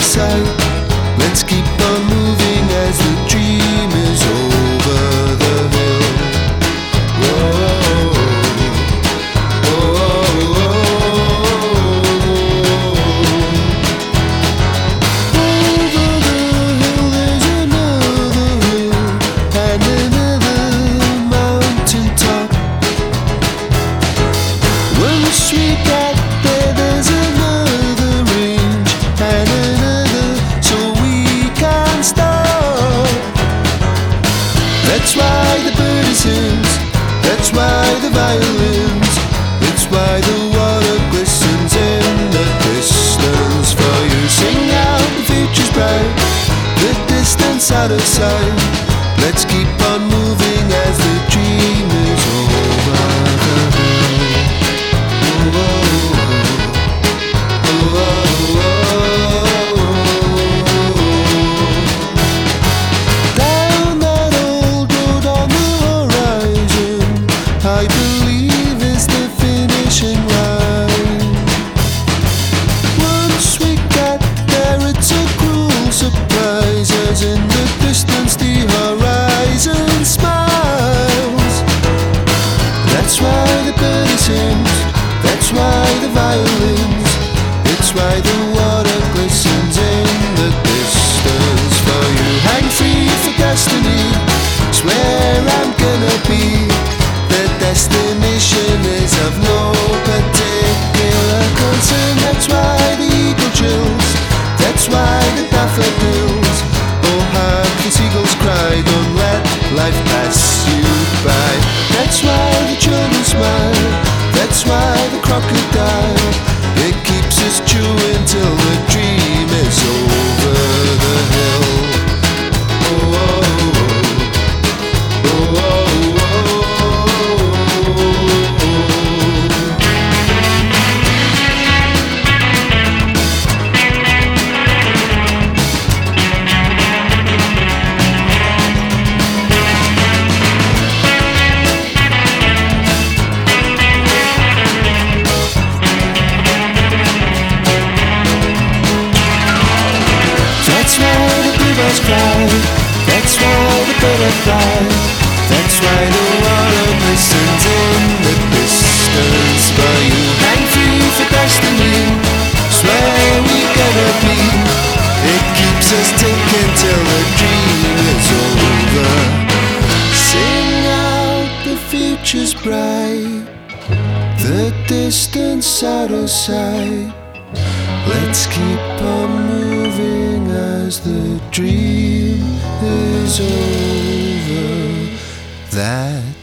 side. Let's keep on moving as the dream is over the hill. Whoa, whoa, whoa. Over the hill there's another hill and another mountain top. Once we get there, there's another range and another, so we can't stop. That's why the bird sings, that's why the violins, it's why the water glistens in the distance for you. Sing out, the future's bright, the distance out of sight. Let's keep on moving as the dream is over the hill. Down that old road on the horizon, I believe is the finishing line. Once we get there, it's a cruel surprise, as in the distance the horizon smiles. That's why the bird sings, that's why the violins, it's why the water glistens in the distance for you. Hang free for destiny, it's where I'm gonna be. The destination is of no particular concern. That's why the eagle chills, that's why the daffodils, oh hark the seagulls cry, don't let life pass you by. That's why the children smile, that's why the crocodile, it keeps us chewing till the dream is over the hill. Oh, oh, oh, oh, oh, that's why the bluebirds cry, that's why the butterfly, that's why the water glistens in the distance for you. Hang free for destiny, it's where we gotta be. It keeps us ticking till the dream is over. Sing out, the future's bright, the distance out of sight. Let's keep on moving as the dream is over. That